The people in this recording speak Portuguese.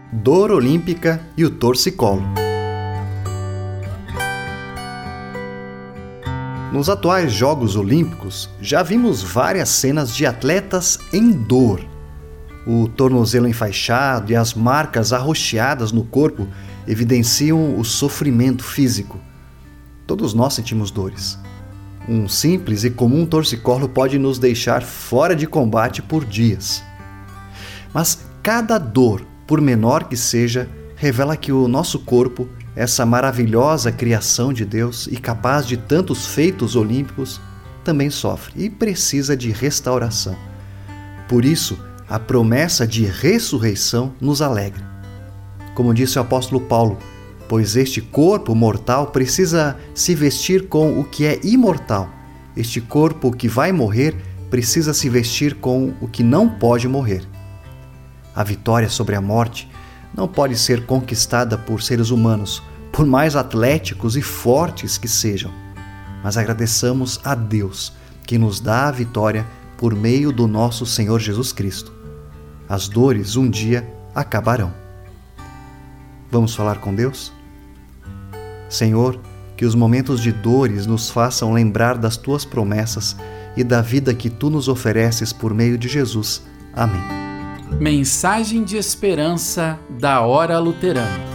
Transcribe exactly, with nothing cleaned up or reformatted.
Dor olímpica e o torcicolo. Nos atuais Jogos Olímpicos, já vimos várias cenas de atletas em dor. O tornozelo enfaixado e as marcas arroxeadas no corpo evidenciam o sofrimento físico. Todos nós sentimos dores. Um simples e comum torcicolo pode nos deixar fora de combate por dias. Mas cada dor, por menor que seja, revela que o nosso corpo, essa maravilhosa criação de Deus e capaz de tantos feitos olímpicos, também sofre e precisa de restauração. Por isso, a promessa de ressurreição nos alegra. Como disse o apóstolo Paulo, pois este corpo mortal precisa se vestir com o que é imortal. Este corpo que vai morrer precisa se vestir com o que não pode morrer. A vitória sobre a morte não pode ser conquistada por seres humanos, por mais atléticos e fortes que sejam. Mas agradeçamos a Deus que nos dá a vitória por meio do nosso Senhor Jesus Cristo. As dores um dia acabarão. Vamos falar com Deus? Senhor, que os momentos de dores nos façam lembrar das Tuas promessas e da vida que Tu nos ofereces por meio de Jesus. Amém. Mensagem de esperança da Hora Luterana.